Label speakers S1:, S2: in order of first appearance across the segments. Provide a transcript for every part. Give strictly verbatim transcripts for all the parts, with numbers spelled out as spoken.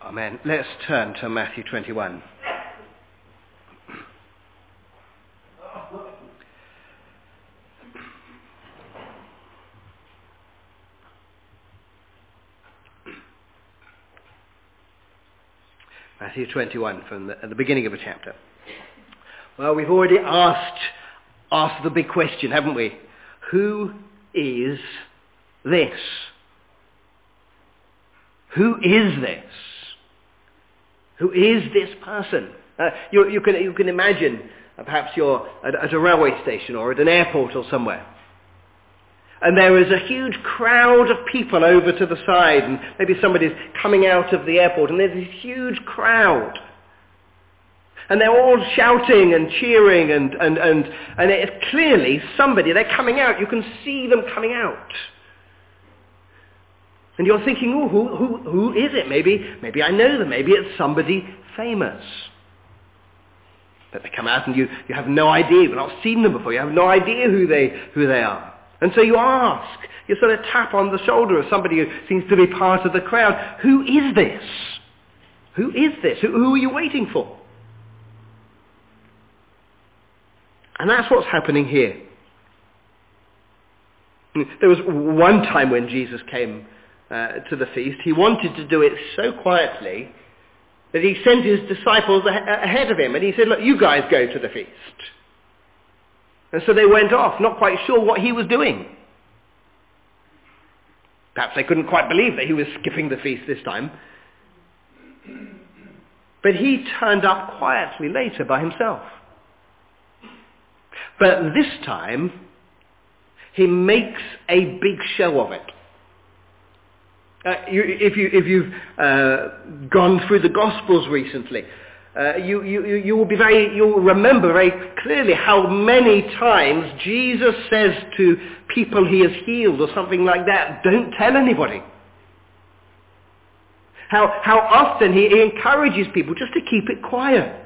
S1: Amen. Let's turn to Matthew twenty-one. Matthew twenty-one, from the, at the beginning of a chapter. Well, we've already asked, asked the big question, haven't we? Who is this? Who is this? Who is this person? Uh, you, you, can, you can imagine, uh, perhaps you're at, at a railway station or at an airport or somewhere. And there is a huge crowd of people over to the side, and maybe somebody's coming out of the airport, and there's this huge crowd. And they're all shouting and cheering, and, and, and, and it's clearly somebody, they're coming out. You can see them coming out. And you're thinking, oh, who, who, who is it? Maybe, maybe I know them. Maybe it's somebody famous. But they come out and you, you have no idea. You've not seen them before. You have no idea who they, who they are. And so you ask. You sort of tap on the shoulder of somebody who seems to be part of the crowd. Who is this? Who is this? Who, who are you waiting for? And that's what's happening here. There was one time when Jesus came Uh, to the feast. He wanted to do it so quietly that he sent his disciples a- ahead of him, and he said, look, you guys go to the feast. And so they went off, not quite sure what he was doing. Perhaps they couldn't quite believe that he was skipping the feast this time. But he turned up quietly later by himself. But this time, he makes a big show of it. Uh, you, if, you, if you've uh, gone through the Gospels recently, uh, you, you, you will be very, you'll remember very clearly how many times Jesus says to people he has healed or something like that, don't tell anybody. How, how often he, he encourages people just to keep it quiet.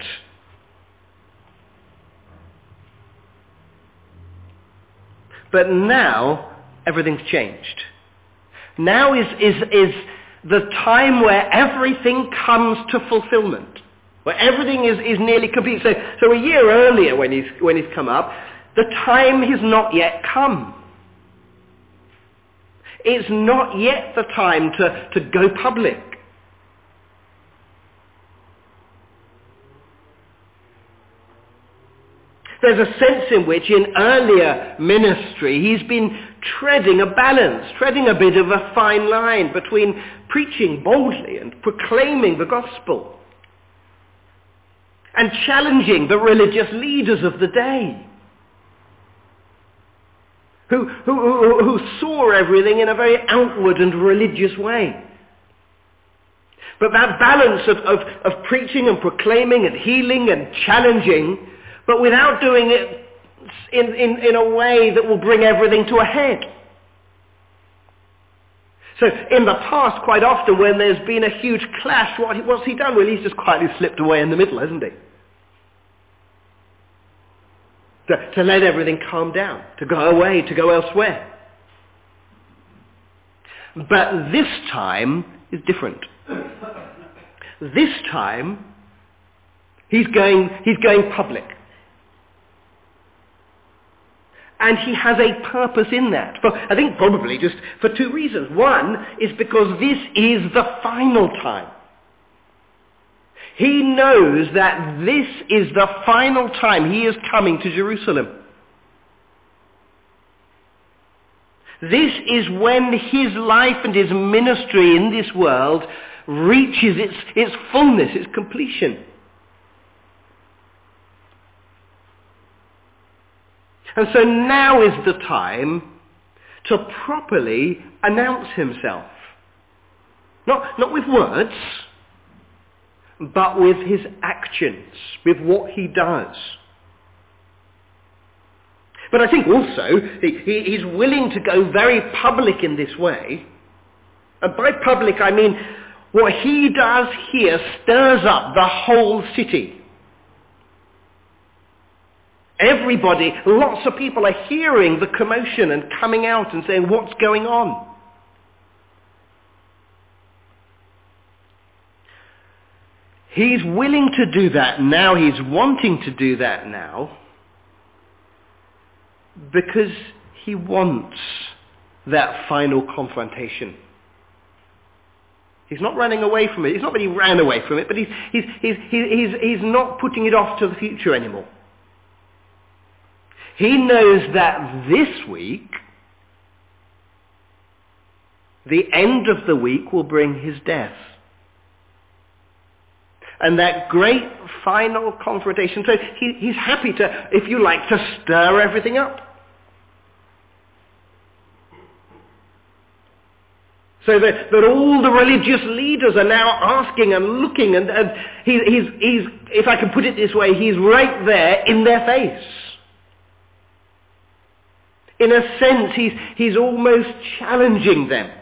S1: But now, everything's changed. Now is, is, is the time where everything comes to fulfillment, where everything is, is nearly complete. So, so a year earlier when he's, when he's come up, the time has not yet come. It's not yet the time to, to go public. There's a sense in which in earlier ministry he's been treading a balance, treading a bit of a fine line between preaching boldly and proclaiming the gospel and challenging the religious leaders of the day who, who, who, who saw everything in a very outward and religious way. But that balance of, of, of preaching and proclaiming and healing and challenging, but without doing it in, in, in a way that will bring everything to a head. So in the past, quite often when there's been a huge clash, what, what's he done? Well, he's just quietly slipped away in the middle, hasn't he? To, to let everything calm down, to go away, to go elsewhere. But this time is different. This time, he's going, he's going public. And he has a purpose in that. For, I think probably just for two reasons. One is because this is the final time. He knows that this is the final time he is coming to Jerusalem. This is when his life and his ministry in this world reaches its, its fullness, its completion. And so now is the time to properly announce himself. Not, not with words, but with his actions, with what he does. But I think also he, he, he's willing to go very public in this way. And by public I mean what he does here stirs up the whole city. Everybody, lots of people are hearing the commotion and coming out and saying, what's going on? He's willing to do that now. He's wanting to do that now because he wants that final confrontation. He's not running away from it. It's not that he ran away from it, but he's, he's, he's, he's, he's not putting it off to the future anymore. He knows that this week, the end of the week will bring his death. And that great final confrontation. So he, he's happy to, if you like, to stir everything up. So that, that all the religious leaders are now asking and looking, and, and he, he's, he's, if I can put it this way, he's right there in their face. In a sense, he's, he's almost challenging them.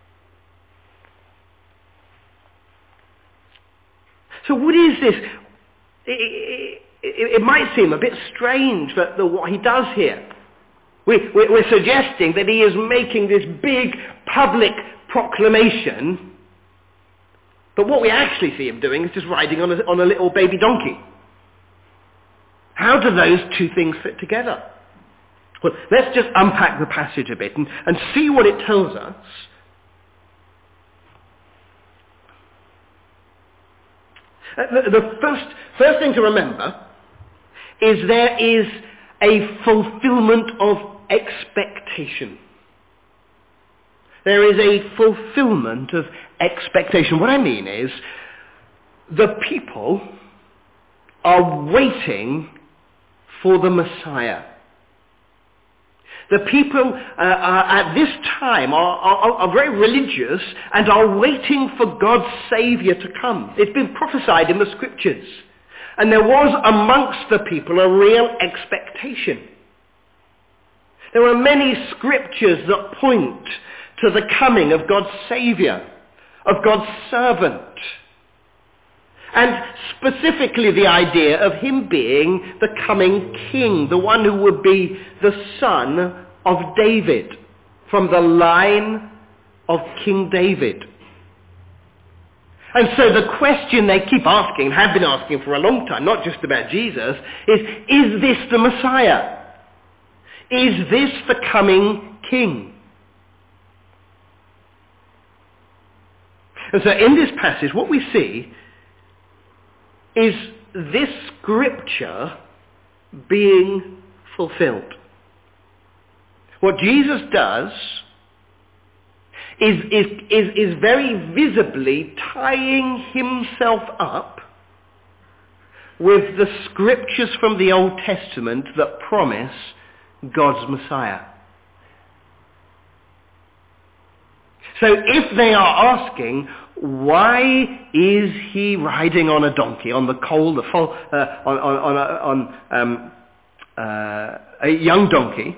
S1: So what is this? It, it, it might seem a bit strange that the, what he does here. We, we, we're suggesting that he is making this big public proclamation, but what we actually see him doing is just riding on a, on a little baby donkey. How do those two things fit together? Well, let's just unpack the passage a bit and, and see what it tells us. Uh, the the first, first thing to remember is there is a fulfillment of expectation. There is a fulfillment of expectation. What I mean is the people are waiting for the Messiah. The people uh, are, at this time are, are, are very religious and are waiting for God's Saviour to come. It's been prophesied in the Scriptures. And there was amongst the people a real expectation. There are many Scriptures that point to the coming of God's Saviour, of God's servant. And specifically the idea of him being the coming king, the one who would be the son of David, from the line of King David. And so the question they keep asking, have been asking for a long time, not just about Jesus, is, is this the Messiah? Is this the coming king? And so in this passage, what we see is this scripture being fulfilled. What Jesus does is, is, is, is very visibly tying himself up with the scriptures from the Old Testament that promise God's Messiah. So if they are asking, why is he riding on a donkey, on the coal, the full, uh, on, on, on, on um, uh, a young donkey?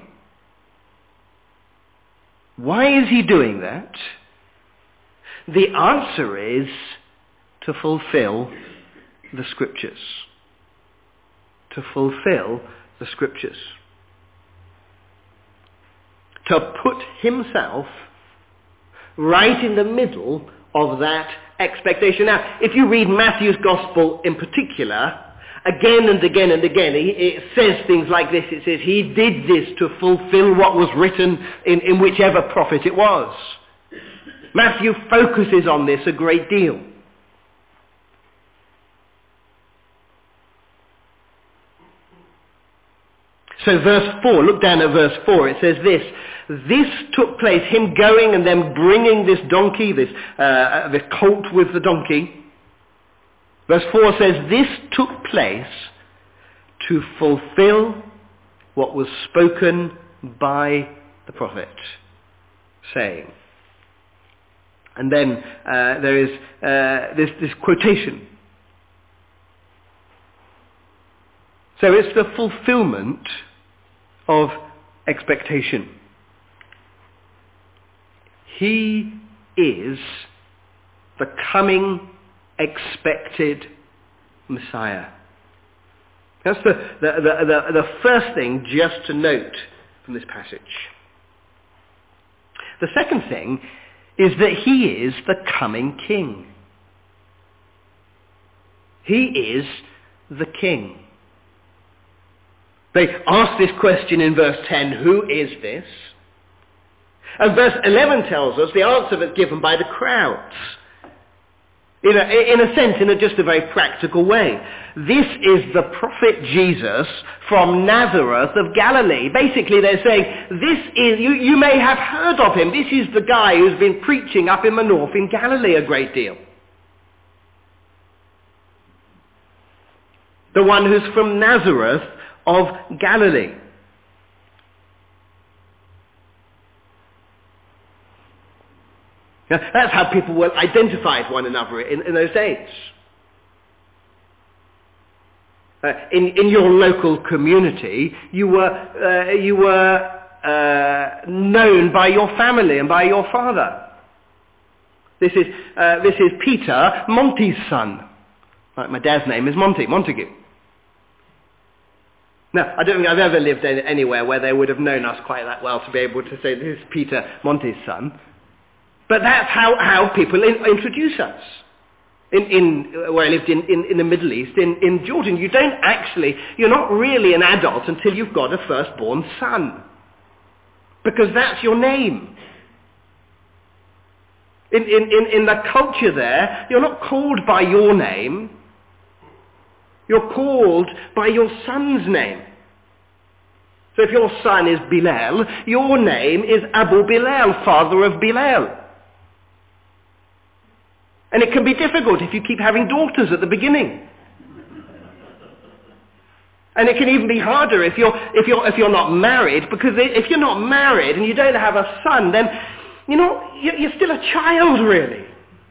S1: Why is he doing that? The answer is to fulfill the Scriptures. To fulfill the Scriptures. To put himself right in the middle of that expectation. Now, if you read Matthew's Gospel in particular, again and again and again, it says things like this. It says, he did this to fulfill what was written in, in whichever prophet it was. Matthew focuses on this a great deal. So verse four, look down at verse four, it says this, this took place, him going and then bringing this donkey, this, uh, this colt with the donkey. Verse four says, this took place to fulfill what was spoken by the prophet, saying. And then uh, there is uh, this, this quotation. So it's the fulfillment of expectation. He is the coming expected Messiah. That's the, the, the, the, the first thing just to note from this passage. The second thing is that he is the coming king. He is the King. They ask this question in verse ten, who is this? And verse eleven tells us the answer that's given by the crowds. In a, in a sense, in a just a very practical way. This is the prophet Jesus from Nazareth of Galilee. Basically, they're saying, this is, you, you may have heard of him. This is the guy who's been preaching up in the north in Galilee a great deal. The one who's from Nazareth of Galilee. Now, that's how people were identified one another in, in those days. Uh, in, in your local community, you were, uh, you were uh, known by your family and by your father. This is, uh, this is Peter, Monty's son. Right, my dad's name is Monty, Montague. Now, I don't think I've ever lived any, anywhere where they would have known us quite that well to be able to say, this is Peter, Monty's son. But that's how, how people in, introduce us. In, in where I lived in, in, in the Middle East, in, in Jordan, you don't actually, you're not really an adult until you've got a firstborn son. Because that's your name. In, in, in, in the culture there, you're not called by your name. You're called by your son's name. So if your son is Bilal, your name is Abu Bilal, father of Bilal. And it can be difficult if you keep having daughters at the beginning. And it can even be harder if you're, if you're, if you're not married, because if you're not married and you don't have a son, then, you know, you're still a child, really.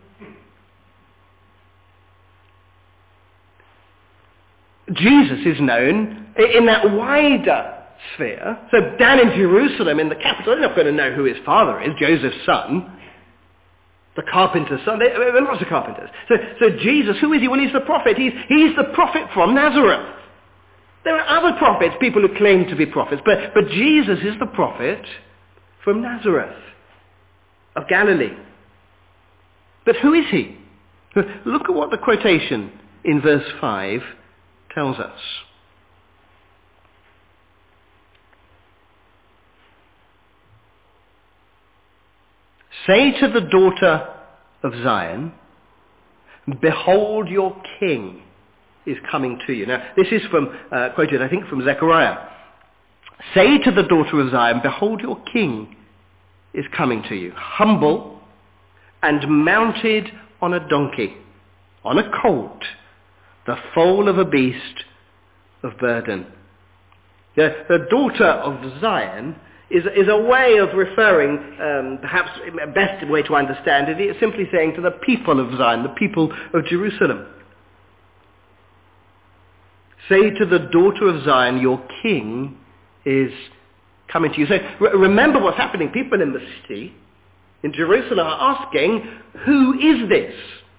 S1: Jesus is known in that wider sphere. So down in Jerusalem, in the capital, they're not going to know who his father is, Joseph's son. The carpenter's son. There are lots of carpenters. So, so Jesus, who is he? Well, he's the prophet. He's, he's the prophet from Nazareth. There are other prophets, people who claim to be prophets, but, but Jesus is the prophet from Nazareth of Galilee. But who is he? Look at what the quotation in verse five tells us. Say to the daughter of Zion, behold your king is coming to you. Now, this is from, uh, quoted, I think, from Zechariah. Say to the daughter of Zion, behold your king is coming to you, humble and mounted on a donkey, on a colt, the foal of a beast of burden. The, the daughter of Zion is, is a way of referring, um, perhaps the best way to understand it, it's simply saying to the people of Zion, the people of Jerusalem. Say to the daughter of Zion, your king is coming to you. So re- remember what's happening. People in the city, in Jerusalem, are asking, who is this?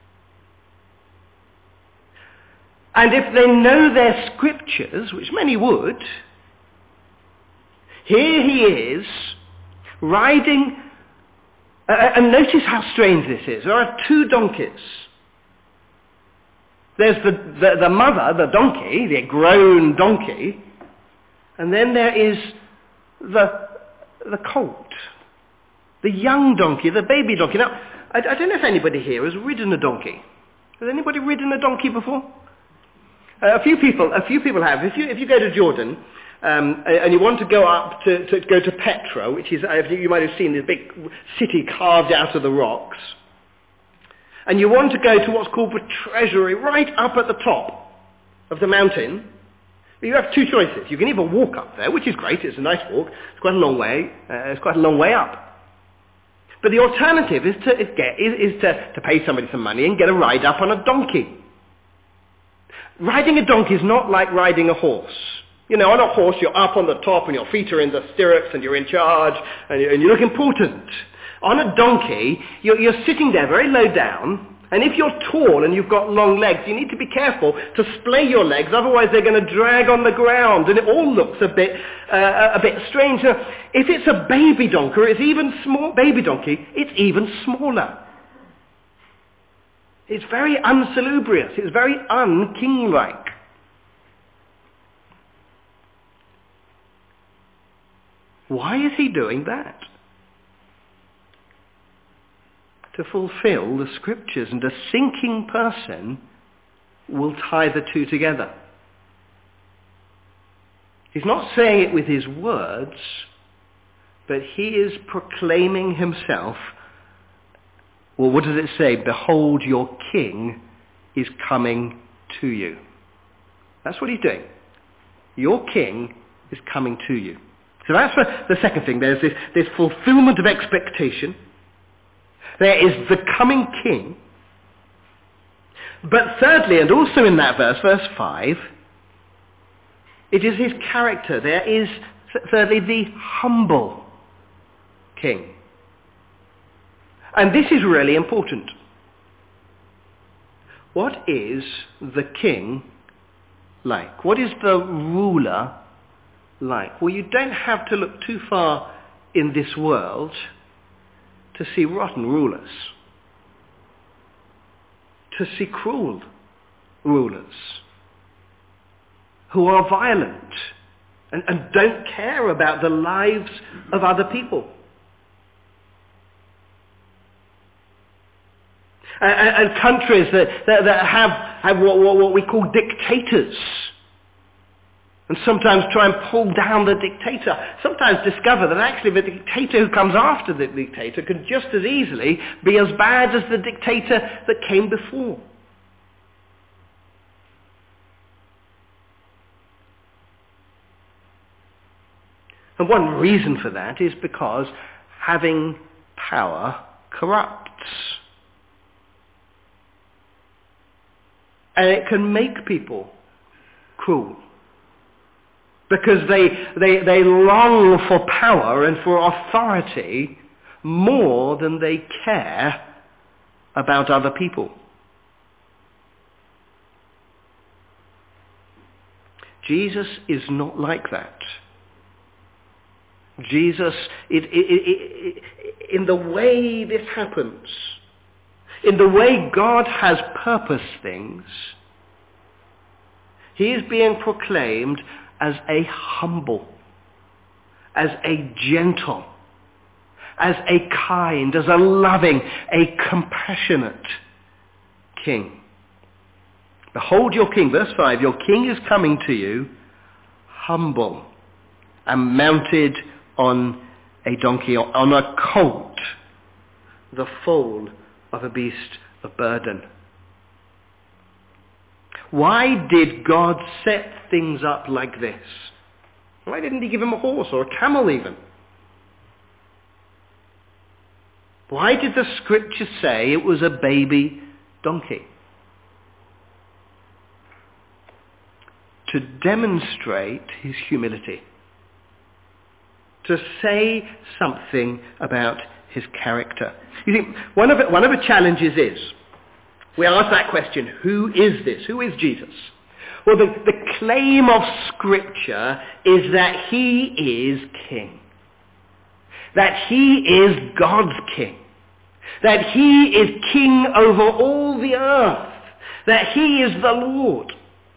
S1: And if they know their scriptures, which many would, here he is, riding, uh, and notice how strange this is. There are two donkeys. There's the, the, the mother, the donkey, the grown donkey, and then there is the, the colt, the young donkey, the baby donkey. Now, I, I don't know if anybody here has ridden a donkey. Has anybody ridden a donkey before? Uh, a few people, a few people have. If you, if you go to Jordan, um, and you want to go up to, to go to Petra, which is, you might have seen this big city carved out of the rocks, and you want to go to what's called the treasury, right up at the top of the mountain, you have two choices. You can either walk up there, which is great, it's a nice walk, it's quite a long way, uh, it's quite a long way up. But the alternative is to, is get, is, is to, to pay somebody some money and get a ride up on a donkey. Riding a donkey is not like riding a horse. You know, on a horse you're up on the top and your feet are in the stirrups and you're in charge and you, and you look important. On a donkey, you're, you're sitting there very low down, and if you're tall and you've got long legs, you need to be careful to splay your legs, otherwise they're going to drag on the ground, and it all looks a bit uh, a bit strange. Now, if it's a baby donkey, it's even small. Baby donkey, it's even smaller. It's very unsalubrious. It's very un-king-like. Why is he doing that? To fulfill the scriptures, and a thinking person will tie the two together. He's not saying it with his words, but he is proclaiming himself. Well, what does it say? Behold, your king is coming to you. That's what he's doing. Your king is coming to you. So that's the, the second thing. There's this, this fulfillment of expectation. There is the coming king. But thirdly, and also in that verse, verse five, it is his character. There is, thirdly, the humble king. And this is really important. What is the king like? What is the ruler like? Well, you don't have to look too far in this world to see rotten rulers, to see cruel rulers who are violent and, and don't care about the lives of other people. And, and countries that, that, that have, have what, what, what we call dictators, and sometimes try and pull down the dictator, sometimes discover that actually the dictator who comes after the dictator could just as easily be as bad as the dictator that came before. And one reason for that is because having power corrupts. And it can make people cruel. Because they, they, they long for power and for authority more than they care about other people. Jesus is not like that. Jesus, it, it, it, it, in the way this happens, in the way God has purposed things, he is being proclaimed as a humble, as a gentle, as a kind, as a loving, a compassionate king. Behold your king, verse five, your king is coming to you humble and mounted on a donkey, on a colt, the foal of a beast of burden. Why did God set things up like this? Why didn't he give him a horse or a camel even? Why did the scripture say it was a baby donkey? To demonstrate his humility. To say something about his character. You see, one of the, one of the challenges is, we ask that question, who is this? Who is Jesus? Well, the, the claim of Scripture is that he is king. That he is God's king. That he is king over all the earth. That he is the Lord.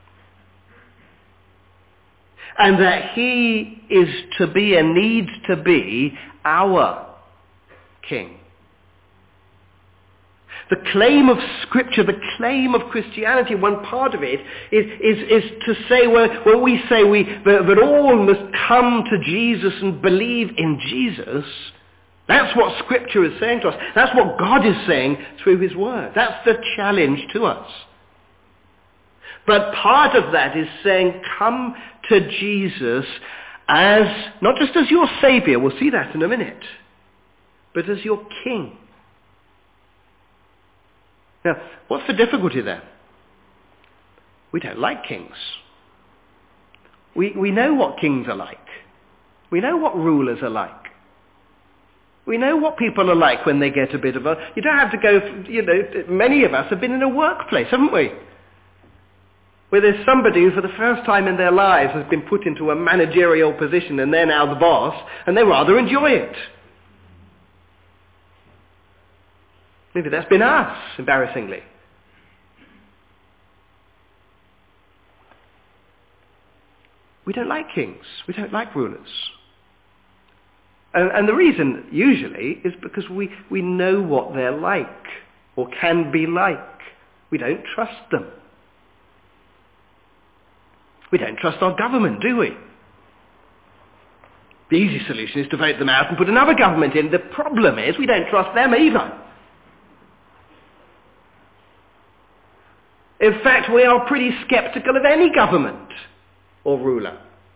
S1: And that he is to be and needs to be our king. The claim of Scripture, the claim of Christianity, one part of it is, is, is to say, well, when we say we, that, that all must come to Jesus and believe in Jesus, that's what Scripture is saying to us. That's what God is saying through his word. That's the challenge to us. But part of that is saying, come to Jesus as, not just as your Savior, we'll see that in a minute, but as your King. Now, what's the difficulty there? We don't like kings. We, we know what kings are like. We know what rulers are like. We know what people are like when they get a bit of a... You don't have to go, you know, many of us have been in a workplace, haven't we? Where there's somebody who for the first time in their lives has been put into a managerial position and they're now the boss, and they rather enjoy it. Maybe that's been us, embarrassingly. We don't like kings. We don't like rulers. And, and the reason, usually, is because we, we know what they're like, or can be like. We don't trust them. We don't trust our government, do we? The easy solution is to vote them out and put another government in. The problem is we don't trust them either. In fact, we are pretty skeptical of any government or ruler.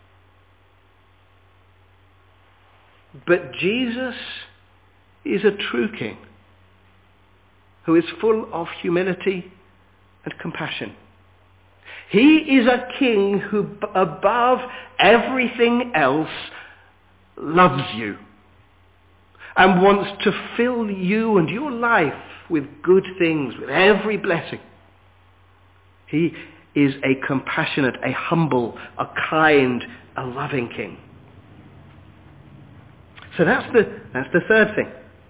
S1: But Jesus is a true king who is full of humility and compassion. He is a king who, above everything else, loves you and wants to fill you and your life with good things, with every blessing. He is a compassionate, a humble, a kind, a loving king. So that's the, that's the third thing.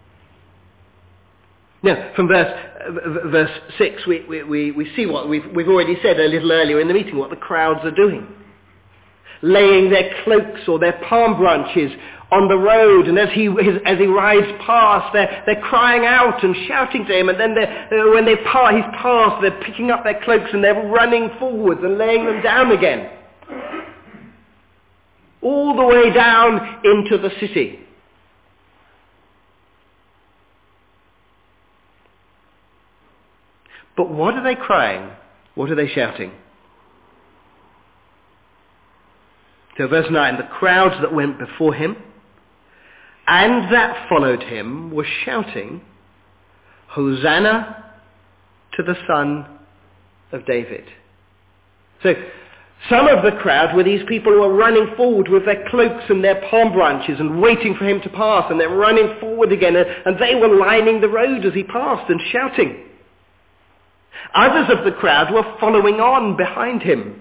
S1: Now, from verse, uh, verse six, we, we, we, we see what we've, we've already said a little earlier in the meeting, what the crowds are doing. Laying their cloaks or their palm branches on the road, and as he his, as he rides past, they're, they're crying out and shouting to him, and then uh, when they pa- he's passed, they're picking up their cloaks and they're running forwards and laying them down again. All the way down into the city. But what are they crying? What are they shouting? So verse nine, the crowds that went before him and that followed him were shouting, Hosanna to the Son of David. So some of the crowd were these people who were running forward with their cloaks and their palm branches and waiting for him to pass, and they're running forward again, and, and they were lining the road as he passed and shouting. Others of the crowd were following on behind him.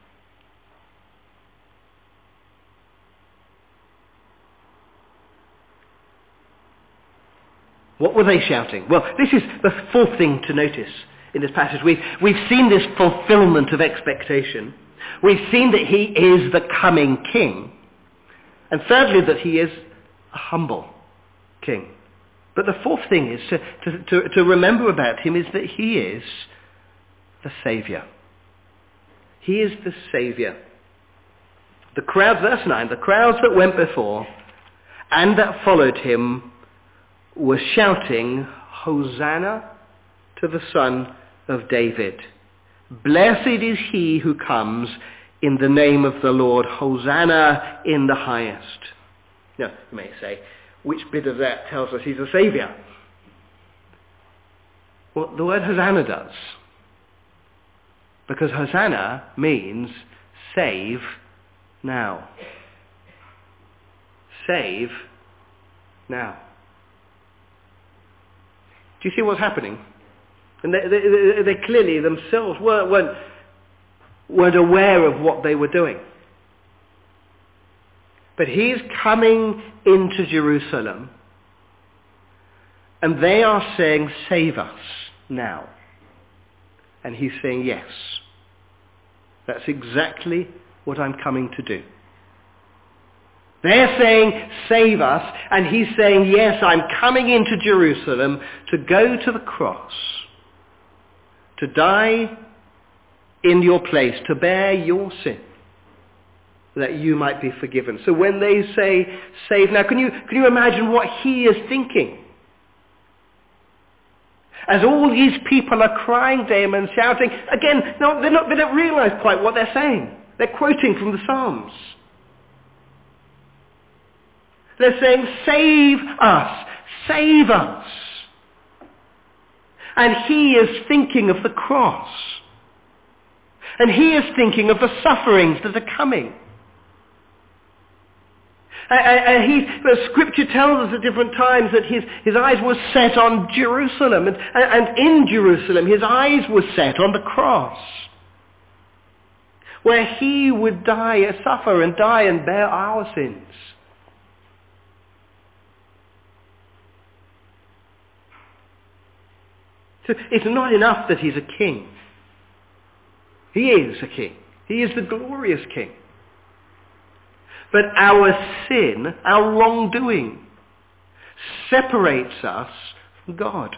S1: What were they shouting? Well, this is the fourth thing to notice in this passage. We've, we've seen this fulfillment of expectation. We've seen that he is the coming king. And thirdly, that he is a humble king. But the fourth thing is to, to, to, to remember about him is that he is the Saviour. He is the Saviour. The crowd, verse nine, the crowds that went before and that followed him were shouting, Hosanna to the Son of David. Blessed is he who comes in the name of the Lord. Hosanna in the highest. Now, you may say, which bit of that tells us he's a saviour? Well, the word Hosanna does. Because Hosanna means save now. Save now. Do you see what's happening? And they, they, they clearly themselves weren't, weren't, weren't aware of what they were doing. But he's coming into Jerusalem, and they are saying, save us now. And he's saying, yes. That's exactly what I'm coming to do. They're saying, save us, and he's saying, yes, I'm coming into Jerusalem to go to the cross, to die in your place, to bear your sin, that you might be forgiven. So when they say, save now, can you, can you imagine what he is thinking? As all these people are crying to him and shouting, again, no, they're not, they don't realize quite what they're saying. They're quoting from the Psalms. They're saying, save us, save us. And he is thinking of the cross. And he is thinking of the sufferings that are coming. And he, the scripture tells us at different times that his, his eyes were set on Jerusalem. And, and in Jerusalem, his eyes were set on the cross, where he would die, suffer and die and bear our sins. So it's not enough that he's a king. He is a king. He is the glorious king. But our sin, our wrongdoing, separates us from God.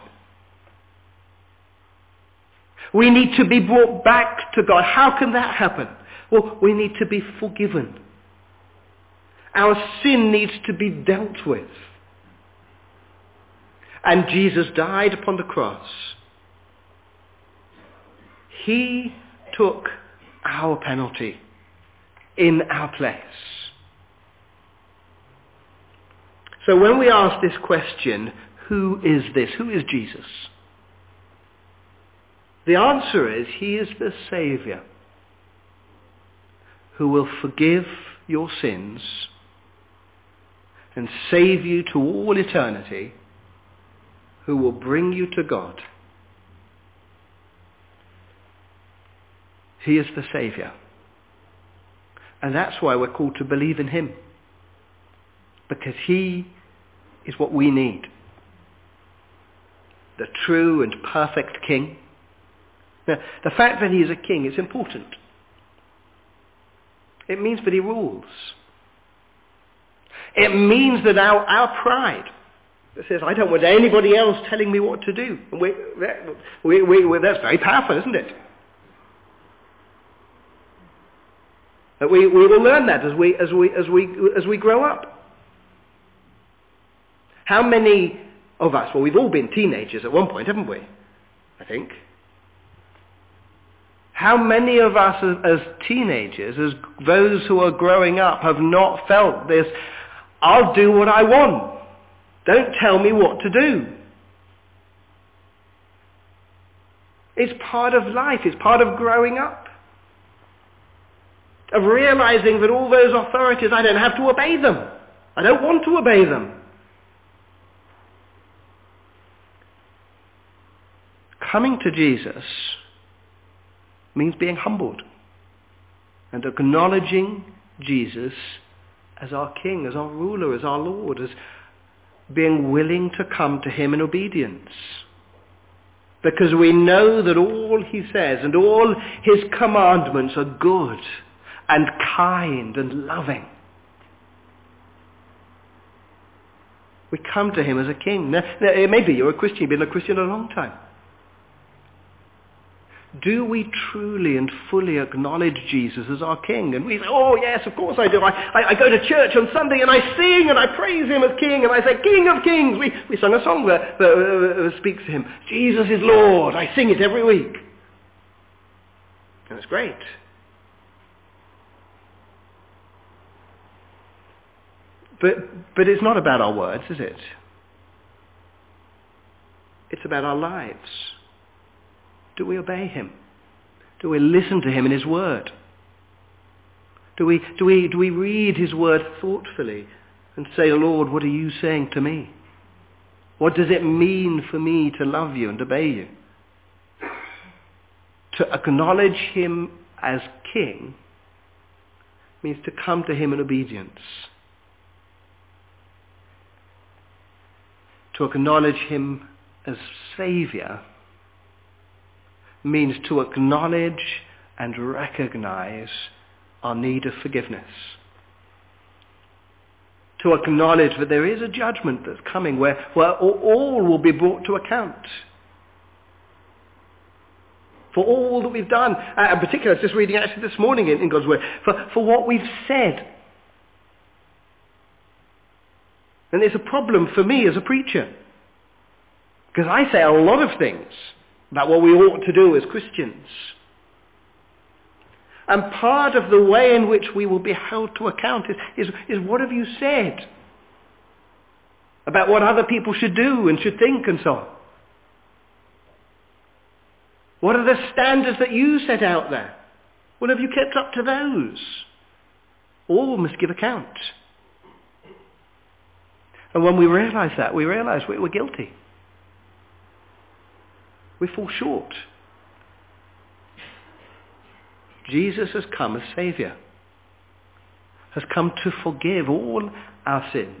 S1: We need to be brought back to God. How can that happen? Well, we need to be forgiven. Our sin needs to be dealt with. And Jesus died upon the cross. He took our penalty in our place. So when we ask this question, who is this? Who is Jesus? The answer is, he is the Saviour who will forgive your sins and save you to all eternity, who will bring you to God. He is the Saviour. And that's why we're called to believe in him. Because he is what we need. The true and perfect King. Now, the fact that he is a king is important. It means that he rules. It means that our, our pride that says, I don't want anybody else telling me what to do. And we, we, we, we, that's very powerful, isn't it? That we, we will learn that as we, as, we, as, we, as we grow up. How many of us, well, we've all been teenagers at one point, haven't we? I think. How many of us as, as teenagers, as those who are growing up, have not felt this, I'll do what I want. Don't tell me what to do. It's part of life. It's part of growing up. Of realizing that all those authorities, I don't have to obey them. I don't want to obey them. Coming to Jesus means being humbled and acknowledging Jesus as our King, as our ruler, as our Lord, as being willing to come to him in obedience. Because we know that all he says and all his commandments are good and kind and loving. We come to him as a king. Now, maybe you're a Christian, you've been a Christian a long time. Do we truly and fully acknowledge Jesus as our King? And we say, oh yes, of course I do. I, I, I go to church on Sunday and I sing and I praise him as King and I say, King of Kings. We, we sung a song that, that uh, speaks to him. Jesus is Lord. I sing it every week. And it's great. But, but it's not about our words, is it? It's about our lives. Do we obey him? Do we listen to him in his word? Do we, do we, do we read his word thoughtfully and say, Lord, what are you saying to me? What does it mean for me to love you and obey you? To acknowledge him as King means to come to him in obedience. To acknowledge him as Saviour means to acknowledge and recognize our need of forgiveness. To acknowledge that there is a judgment that's coming where, where all will be brought to account. For all that we've done. Uh, in particular, I was just reading actually this morning in, in God's Word. For, for what we've said. And it's a problem for me as a preacher. Because I say a lot of things about what we ought to do as Christians. And part of the way in which we will be held to account is, is, is what have you said about what other people should do and should think and so on. What are the standards that you set out there? What have you kept up to those? All must give account. And when we realize that, we realize we're guilty. We fall short. Jesus has come as Saviour, has come to forgive all our sins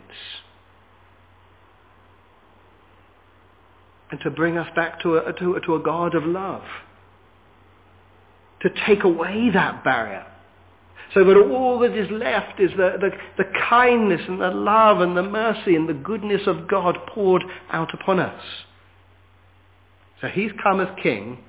S1: and to bring us back to a, to, to a God of love, to take away that barrier So that all that is left is the, the, the kindness and the love and the mercy and the goodness of God poured out upon us. So he's come as king,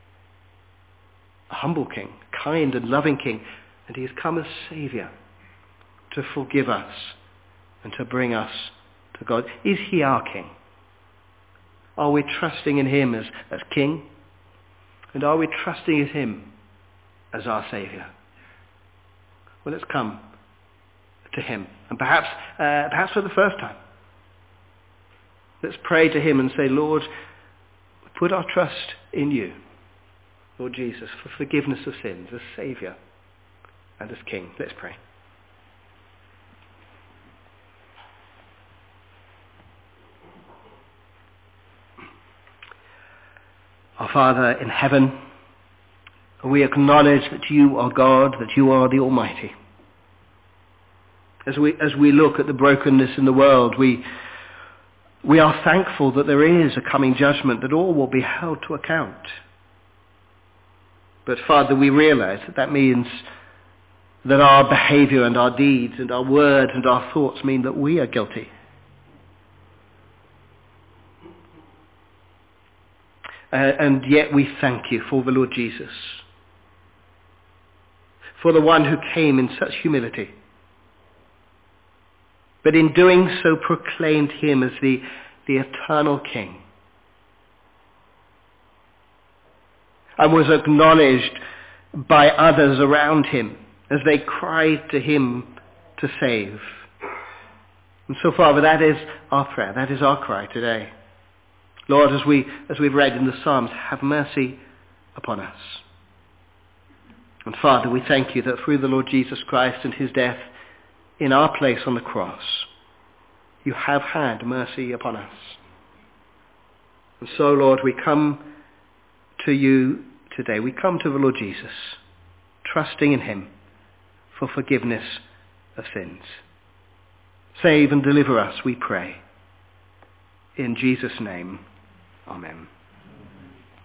S1: a humble king, kind and loving king, and he has come as Saviour to forgive us and to bring us to God. Is he our king? Are we trusting in him as, as king? And are we trusting in him as our Saviour? Well, let's come to him. And perhaps, uh, perhaps for the first time, let's pray to him and say, Lord, put our trust in you, Lord Jesus, for forgiveness of sins, as Saviour and as King. Let's pray. Our Father in heaven, we acknowledge that you are God, that you are the Almighty. As we, as we look at the brokenness in the world, we, we are thankful that there is a coming judgment, that all will be held to account. But Father, we realize that that means that our behavior and our deeds and our words and our thoughts mean that we are guilty. Uh, and yet we thank you for the Lord Jesus, for the one who came in such humility, but in doing so proclaimed him as the, the eternal King, and was acknowledged by others around him as they cried to him to save. And so, Father, that is our prayer, that is our cry today. Lord, as, we, as we've read in the Psalms, have mercy upon us. And Father, we thank you that through the Lord Jesus Christ and his death in our place on the cross, you have had mercy upon us. And so, Lord, we come to you today. We come to the Lord Jesus, trusting in him for forgiveness of sins. Save and deliver us, we pray. In Jesus' name, amen.